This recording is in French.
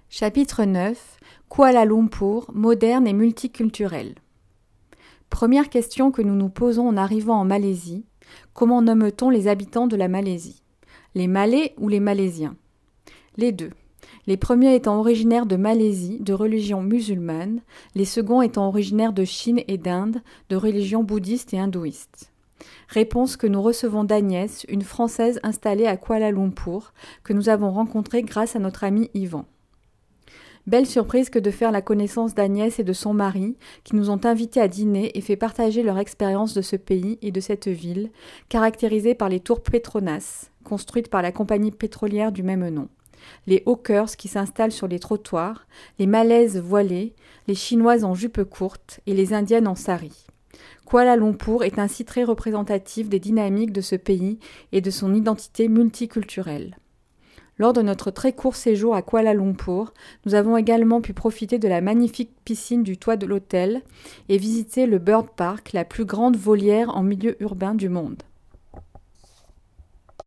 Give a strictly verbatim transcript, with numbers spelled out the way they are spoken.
Chapitre neuf. Kuala Lumpur, moderne et multiculturel. Première question que nous nous posons en arrivant en Malaisie. Comment nomme-t-on les habitants de la Malaisie? Les Malais ou les Malaisiens? Les deux. Les premiers étant originaires de Malaisie, de religion musulmane, les seconds étant originaires de Chine et d'Inde, de religion bouddhiste et hindouiste. Réponse que nous recevons d'Agnès, une Française installée à Kuala Lumpur, que nous avons rencontrée grâce à notre ami Yvan. Belle surprise que de faire la connaissance d'Agnès et de son mari, qui nous ont invités à dîner et fait partager leur expérience de ce pays et de cette ville, caractérisée par les tours Petronas, construites par la compagnie pétrolière du même nom, les hawkers qui s'installent sur les trottoirs, les Malaises voilées, les Chinoises en jupe courte et les Indiennes en sari. Kuala Lumpur est ainsi très représentatif des dynamiques de ce pays et de son identité multiculturelle. Lors de notre très court séjour à Kuala Lumpur, nous avons également pu profiter de la magnifique piscine du toit de l'hôtel et visiter le Bird Park, la plus grande volière en milieu urbain du monde.